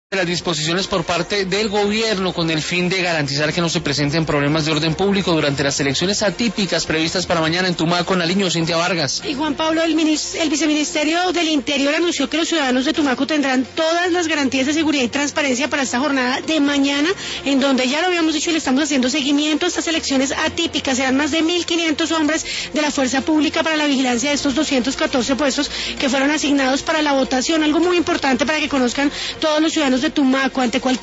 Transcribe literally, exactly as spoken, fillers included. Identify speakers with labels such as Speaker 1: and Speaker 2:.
Speaker 1: las disposiciones por parte del gobierno con el fin de garantizar que no se presenten problemas de orden público durante las elecciones atípicas previstas para mañana en Tumaco, Nariño. Cintia Vargas.
Speaker 2: Y Juan Pablo, el, el viceministerio del Interior anunció que los ciudadanos de Tumaco tendrán todas las garantías de seguridad y transparencia para esta jornada de mañana, en donde ya lo habíamos dicho y le estamos haciendo seguimiento a estas elecciones atípicas. Serán más de mil quinientos hombres de la fuerza pública para la vigilancia de estos doscientos catorce puestos que fueron asignados para la votación. Algo muy importante para que conozcan todos los ciudadanos de Tumaco, ante cualquier